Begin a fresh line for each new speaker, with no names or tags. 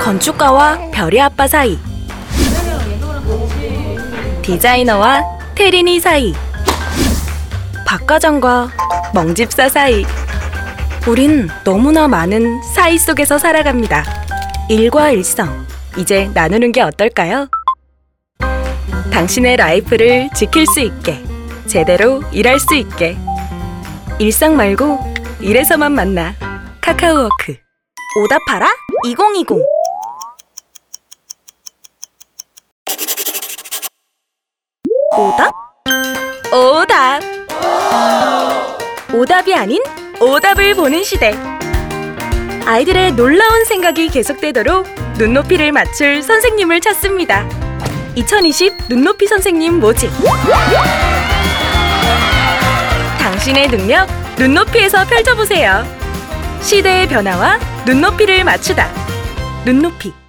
건축가와 별의 아빠 사이, 디자이너와 태린이 사이, 박과장과 멍집사 사이. 우린 너무나 많은 사이 속에서 살아갑니다. 일과 일성, 이제 나누는 게 어떨까요? 당신의 라이프를 지킬 수 있게, 제대로 일할 수 있게. 일상 말고 일에서만 만나. 카카오워크. 오답하라 2020. 오답? 오답! 오답이 아닌 오답을 보는 시대. 아이들의 놀라운 생각이 계속되도록 눈높이를 맞출 선생님을 찾습니다. 2020 눈높이 선생님 모집. 당신의 능력 눈높이에서 펼쳐보세요. 시대의 변화와 눈높이를 맞추다. 눈높이.